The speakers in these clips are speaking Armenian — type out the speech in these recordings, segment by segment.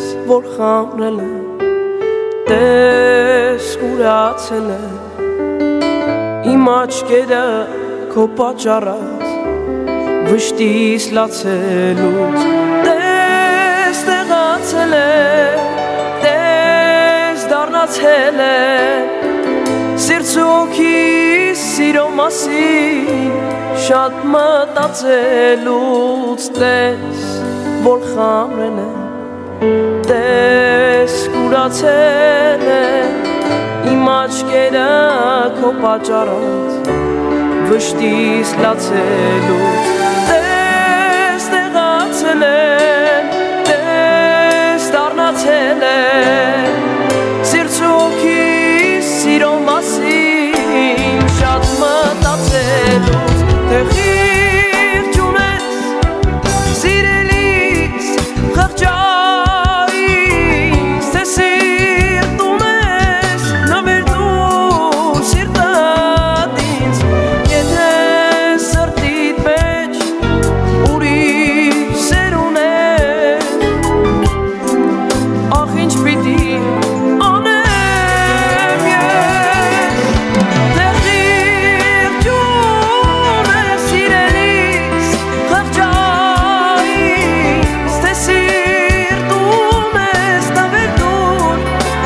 որ խամրել եմ Տես կուրացել եմ Իմ աչքերը քո պատճառած Վշտից լացելուց Տես տեղացել եմ Տես դառնացել եմ Սիրտ ու հոգիս սիրո մասին Շատ մտածելուց Տես որ խամրել եմ Տես կուրացել եմ Իմ աչքերը քո պատճառած Վշտից լացելուց Տես տեղացել եմ Տես դառնացել եմ Սիրտ ու հոգիս սիրո մասին Շատ մտածելուց Թե խիղճ ունես Սիրելիս խղճայիս Թե սիրտ ունես նվերդուր սիրտդ ինձ Եթե սրտիդ մեջ ուրիշ սեր ունես Ախ ինչ պիտի անեմ ես Թե խիղճ ունես սիրելիս խղճայիս Թե սիրտ ունես նվերդուր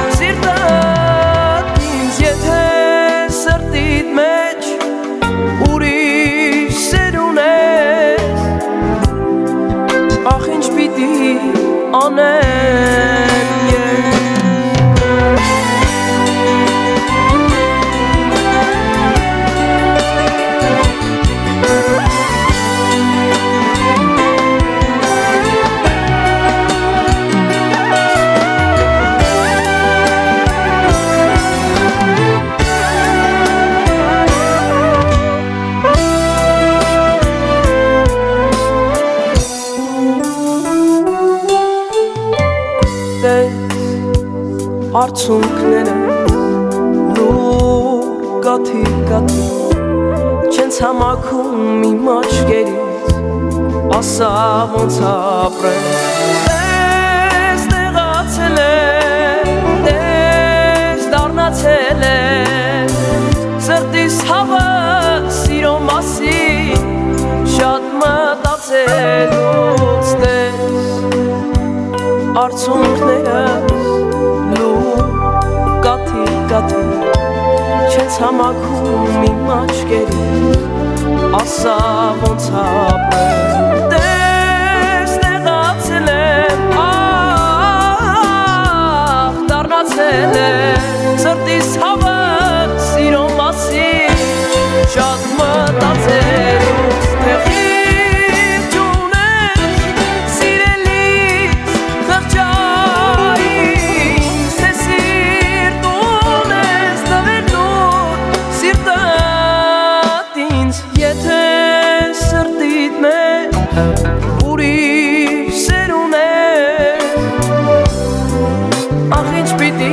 սիրտդ ինձ Եթե սրտիդ մեջ ուրիշ սեր ունես Ախ ինչ պիտի անեմ ես Արցունքները լու կաթի Չեն ցամաքում իմ աչքերից Ասա ոնց ապրեմ Տես տեղացել եմ Տես դառնացել եմ Սրտիս հավը սիրո մասին Շատ մտածելուց Տես արցունքները Կաթի Չեն ցամաքում իմ աչքերից Ասա ոնց ապրեմ Տես տեղացել եմ Ախ դառնացել եմ Սրտիս հավը սիրո մասին Շատ մտածելուց Թե խիղճ ունես սիրելիս խղճայիս Թե սիրտ ունես նվերդուր սիրտդ ինձ Եթե սրտիդ մեջ ուրիշ սեր ունես Ախ ինչ պիտի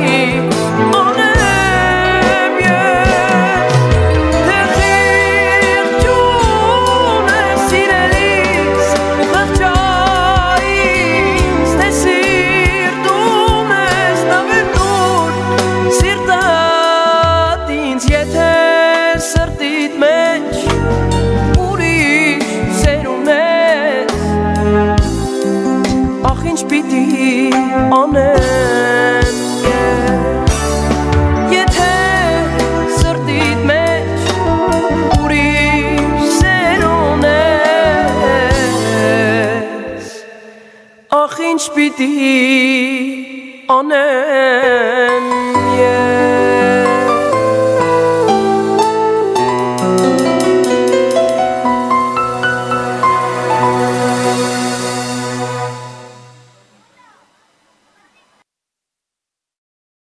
անեմ ես Թե խիղճ ունես սիրելիս խղճայիս Թե սիրտ ունես նվերդուր սիրտդ ինձ Եթե սրտիդ մեջ ուրիշ սեր ունես Ախ ինչ պիտի անեմ ես Եթե սրտիդ մեջ ուրիշ սեր ունես Ախ ինչ պիտի անեմ ես